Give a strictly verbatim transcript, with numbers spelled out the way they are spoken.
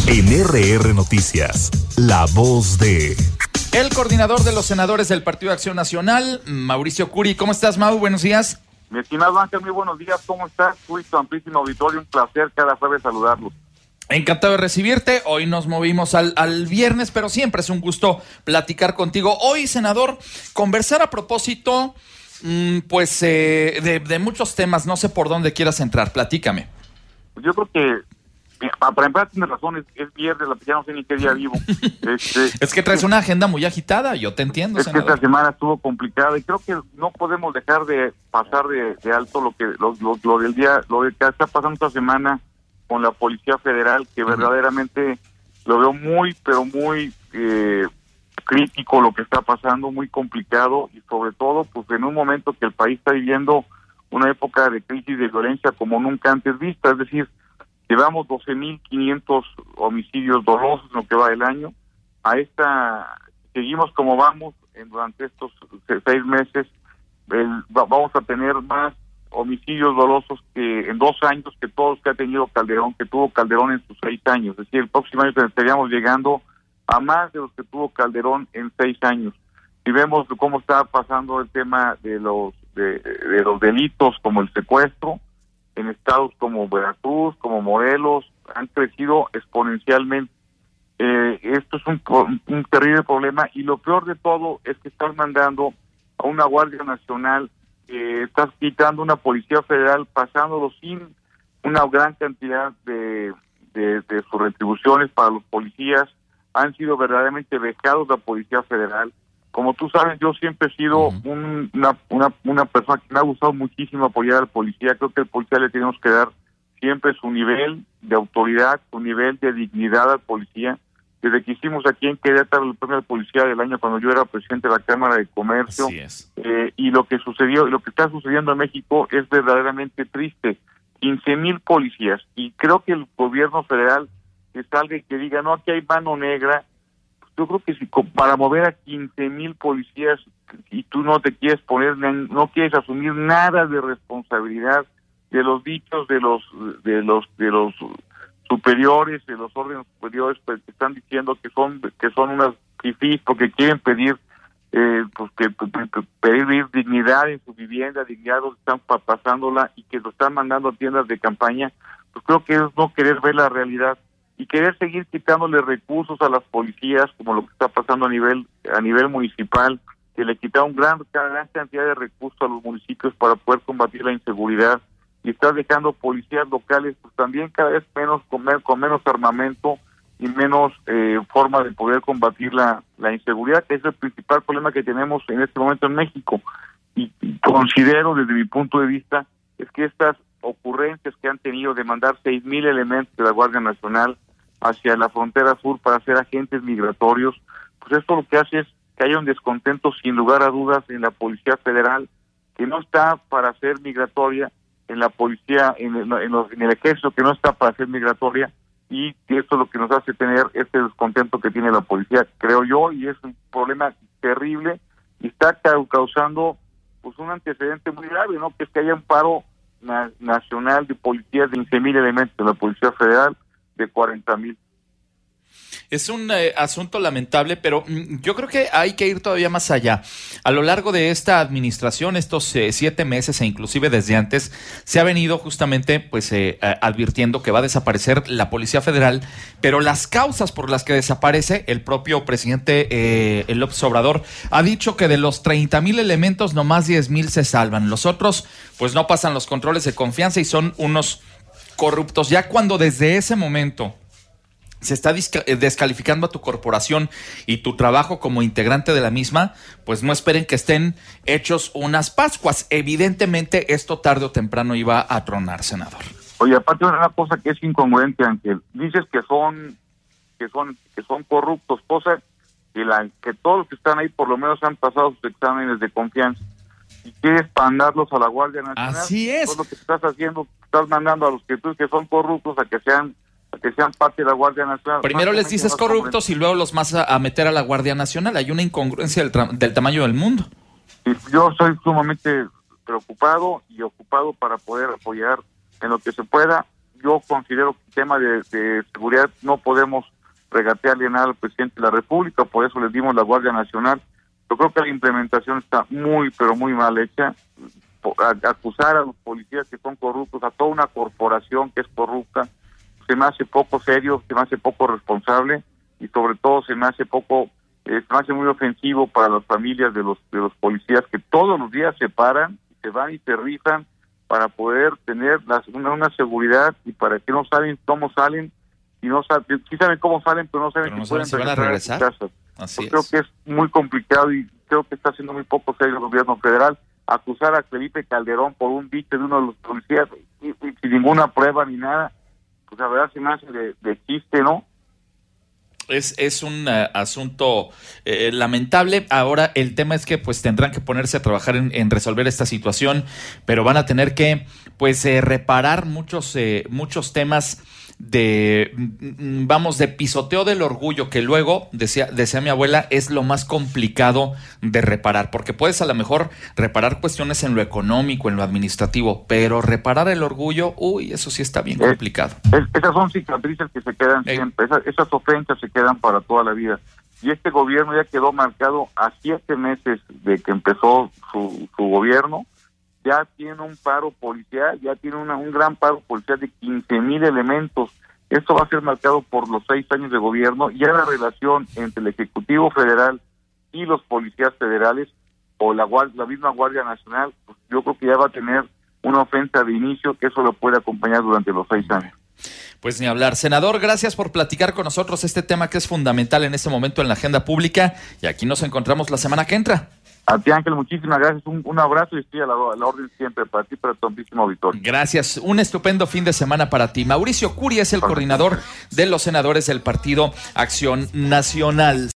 En R R Noticias, la voz de... El coordinador de los senadores del Partido de Acción Nacional, Mauricio Curi. ¿Cómo estás, Mau? Buenos días. Mi estimado Ángel, muy buenos días. ¿Cómo estás? Tú y tu amplísimo auditorio, un placer cada jueves saludarlos. Encantado de recibirte. Hoy nos movimos al, al viernes, pero siempre es un gusto platicar contigo. Hoy, senador, conversar a propósito, mmm, pues, eh, de, de muchos temas. No sé por dónde quieras entrar. Platícame. Yo creo que, para empezar, tienes razón, es, es viernes, ya no sé ni qué día vivo. Este, es que traes una agenda muy agitada, yo te entiendo, Es senador. que esta semana estuvo complicada y creo que no podemos dejar de pasar de, de alto lo que lo, lo, lo del día, lo que está pasando esta semana con la Policía Federal, que uh-huh. verdaderamente lo veo muy, pero muy eh, crítico lo que está pasando, muy complicado y sobre todo, pues en un momento que el país está viviendo una época de crisis de violencia como nunca antes vista, es decir, llevamos doce mil quinientos homicidios dolosos en lo que va del año. A esta, seguimos como vamos en, durante estos seis meses, el, vamos a tener más homicidios dolosos que en dos años que todos que ha tenido Calderón, que tuvo Calderón en sus seis años. Es decir, el próximo año estaríamos llegando a más de los que tuvo Calderón en seis años. Si vemos cómo está pasando el tema de los de, de los delitos como el secuestro, en estados como Veracruz, como Morelos, han crecido exponencialmente. Eh, esto es un, un terrible problema y lo peor de todo es que están mandando a una Guardia Nacional, eh, estás quitando una Policía Federal, pasándolo sin una gran cantidad de, de, de sus retribuciones para los policías. Han sido verdaderamente vejados la Policía Federal. Como tú sabes, yo siempre he sido uh-huh. un, una, una una persona que me ha gustado muchísimo apoyar al policía. Creo que al policía le tenemos que dar siempre su nivel de autoridad, su nivel de dignidad al policía. Desde que hicimos aquí en Querétaro el premio de policía del año cuando yo era presidente de la Cámara de Comercio, Así es. Eh, y lo que sucedió, lo que está sucediendo en México es verdaderamente triste. quince mil policías, y creo que el gobierno federal que salga y que diga, no, aquí hay mano negra. Yo creo que si para mover a quince mil policías y tú no te quieres poner, no quieres asumir nada de responsabilidad de los dichos de los de los de los superiores, de los órdenes superiores, pues que están diciendo que son que son unas fifís porque quieren pedir eh, pues que, que pedir dignidad en su vivienda, dignidad donde están pasándola y que lo están mandando a tiendas de campaña, pues creo que es no querer ver la realidad y querer seguir quitándole recursos a las policías, como lo que está pasando a nivel a nivel municipal, que le quitaron gran, gran cantidad de recursos a los municipios para poder combatir la inseguridad, y está dejando policías locales pues también cada vez menos con, con menos armamento y menos eh, forma de poder combatir la, la inseguridad, que es el principal problema que tenemos en este momento en México. Y, y considero, desde mi punto de vista, es que estas ocurrencias que han tenido de mandar seis mil elementos de la Guardia Nacional hacia la frontera sur para ser agentes migratorios, pues esto lo que hace es que haya un descontento sin lugar a dudas en la Policía Federal, que no está para ser migratoria, en la policía, en el, en, los, en el ejército que no está para ser migratoria, y que esto es lo que nos hace tener este descontento que tiene la policía, creo yo, y es un problema terrible y está causando pues un antecedente muy grave, ¿no? Que es que haya un paro na- nacional de policías de quince mil elementos de la Policía Federal, de cuarenta mil. Es un eh, asunto lamentable, pero mm, yo creo que hay que ir todavía más allá. A lo largo de esta administración, estos eh, siete meses e inclusive desde antes, se ha venido justamente pues eh, advirtiendo que va a desaparecer la Policía Federal, pero las causas por las que desaparece, el propio presidente eh, López Obrador ha dicho que de los treinta mil elementos, nomás diez mil se salvan. Los otros pues no pasan los controles de confianza y son unos corruptos. Ya cuando desde ese momento se está descalificando a tu corporación y tu trabajo como integrante de la misma, pues no esperen que estén hechos unas Pascuas. Evidentemente esto tarde o temprano iba a tronar, senador. Oye, aparte de una cosa que es incongruente, Ángel, dices que son que son que son corruptos, cosa que la que todos los que están ahí por lo menos han pasado sus exámenes de confianza. Y quieres mandarlos a la Guardia Nacional. Así es. Todo lo que estás haciendo, estás mandando a los que tú que son corruptos a que sean que sean parte de la Guardia Nacional. Primero les dices corruptos y luego los vas a, a meter a la Guardia Nacional. Hay una incongruencia del, tra- del tamaño del mundo. Yo soy sumamente preocupado y ocupado para poder apoyar en lo que se pueda yo considero que el tema de, de seguridad no podemos regatearle nada al presidente de la República, por eso les dimos la Guardia Nacional. Yo creo que la implementación está muy, pero muy mal hecha. Acusar a los policías que son corruptos, a toda una corporación que es corrupta, se me hace poco serio, se me hace poco responsable y sobre todo se me hace poco, eh, se me hace muy ofensivo para las familias de los de los policías que todos los días se paran, se van y se rifan para poder tener las, una, una seguridad y para que no saben cómo salen y no saben, sí saben cómo salen, pero no saben pero no si saben pueden si van a regresar. A sus casas. Así Yo creo es. que es muy complicado y creo que está haciendo muy poco serio el gobierno federal. Acusar a Felipe Calderón por un dicho de uno de los policías y, y, sin ninguna prueba ni nada, pues la verdad se me hace de, de chiste, ¿no? Es, es un uh, asunto eh, lamentable. Ahora el tema es que pues tendrán que ponerse a trabajar en, en resolver esta situación, pero van a tener que pues eh, reparar muchos eh, muchos temas de, vamos, de pisoteo del orgullo, que luego, decía, decía mi abuela, es lo más complicado de reparar, porque puedes a lo mejor reparar cuestiones en lo económico, en lo administrativo, pero reparar el orgullo, uy, eso sí está bien complicado. Es, esas son cicatrices que se quedan Ey. siempre, esas, esas ofensas se quedan para toda la vida. Y este gobierno ya quedó marcado a siete meses de que empezó su, su gobierno, ya tiene un paro policial, ya tiene una, un gran paro policial de quince mil elementos. Esto va a ser marcado por los seis años de gobierno. Ya la relación entre el Ejecutivo Federal y los policías federales o la, la misma Guardia Nacional, pues yo creo que ya va a tener una ofensa de inicio que eso lo puede acompañar durante los seis años. Pues ni hablar. Senador, gracias por platicar con nosotros este tema que es fundamental en este momento en la agenda pública, y aquí nos encontramos la semana que entra. A ti, Ángel, muchísimas gracias, un, un abrazo y estoy a la, a la orden siempre para ti, para tu amplísimo auditorio. Gracias, un estupendo fin de semana para ti. Mauricio Curi es el coordinador de los senadores del Partido Acción Nacional.